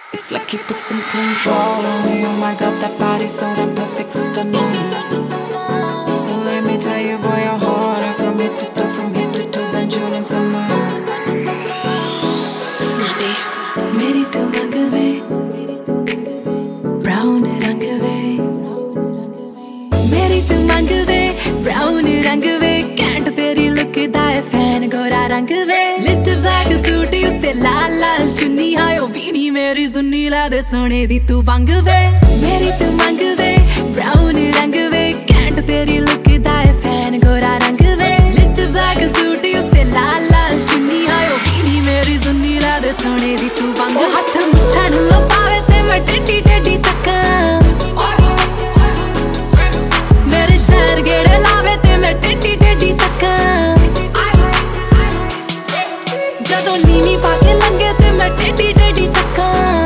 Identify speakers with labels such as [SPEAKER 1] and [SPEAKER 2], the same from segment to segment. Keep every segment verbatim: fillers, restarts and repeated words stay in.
[SPEAKER 1] It's like he put some control on me. Oh my god, that body's so damn perfect, stunning. So let me tell you, boy, you're hard from head to toe, from head to toe, then June and summer.
[SPEAKER 2] Snappy.
[SPEAKER 1] मेरी तू मंग वे, brown रंग वे.
[SPEAKER 2] मेरी तू मंग वे, brown रंग वे. Cantt तेरी look दा है फैन गोरा रंग वे. लिट ब्लैक सूट उत्ते लाल लाल चुन्नी हायो वीणी मेरी सुन्नी ला दे सोने दी तू वंग वे. मेरी तू मंग वे, brown रंग वे. कैंट तेरी लुक दा है फैन गोरा रंग वे. लिट ब्लैक सूट उत्ते लाल लाल चुन्नी हायो वीणी मेरी सुन्नी ला दे सोने दी तू वंग. हथ मुठा नू पावे ते मैं टेढ़ी टेढ़ी तक्कां. मेरे शहर गेड़े लावे ते मैं टेढ़ी टेढ़ी तक्कां. जदों नीवी पाके लंघे ते मैं टेढ़ी टेढ़ी तक्कां.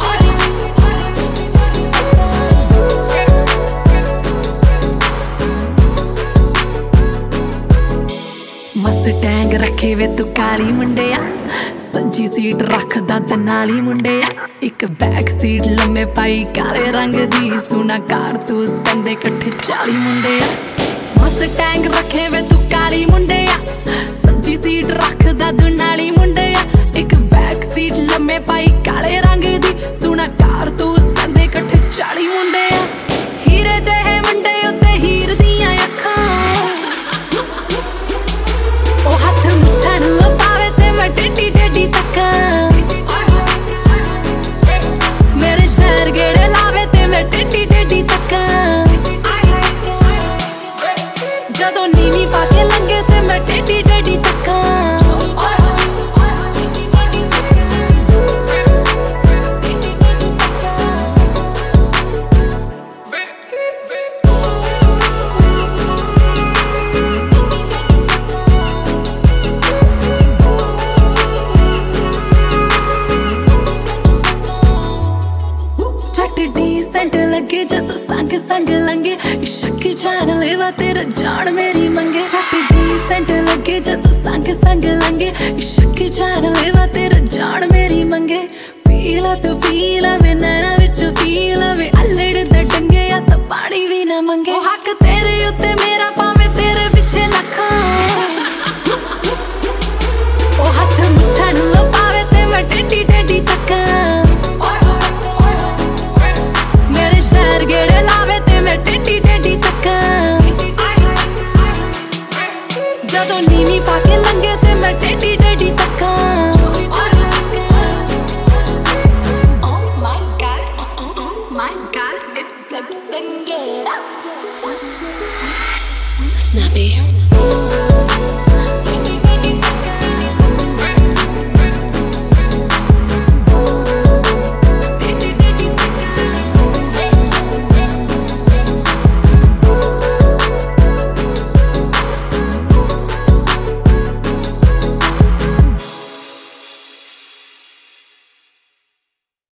[SPEAKER 2] मस्टैंग रखे वे तू काली मुंडिया. सज्जी सीट रखदा ते नाली मुंडिया. एक बैक सीट लम्मे पाई काले रंग दी. सुना कारतूस बंदे कट्ठे चाली मुंडिया. मस्टैंग रखे वे तू काली मुंडिया. सज्जी सीट रखदा तू नाली मुंडिया. एक बैक सीट लम्मे पाई काले रंग दी. सुना कारतूस बंदे कट्ठे चाली मुंडिया. हीरे जहे मुंडे उत्ते हीर दियां अखां. ओ हथ मुठा नू पावे ते मैं टेढ़ी टेढ़ी तक्कां. मेरे शहर गेड़े लावे ते मैं टेढ़ी टेढ़ी तक्कां. जदों नीवी पाके लंघे ते मैं टेढ़ी टेढ़ी तक्कां. डिसेंट लगे जदों संग संग लंघे. इश्क जान लेवा तेरा जान मेरी मंगे. झट डिसेंट लगे जदों संग संग लंघे. इश्क जान लेवा तेरा जान मेरी मंगे. पीला तू पीला वे नैना विच पीला वे. अल्लड़ दे डंगे या तो पानी भी ना मंगे. ओ हक तेरे उत्ते मेरा पावे तेरे पिछे लखां. ओ हथ मुठा नू पावे ते मैं टेढ़ी टेढ़ी तक्कां. शहर गेड़े लावे ते मैं टेढ़ी टेढ़ी तक्कां. जदों नीवी पाके लंघे ते मैं टेढ़ी टेढ़ी तक्कां. Oh my God, oh, oh, oh my God, it's Sangera. Snappy.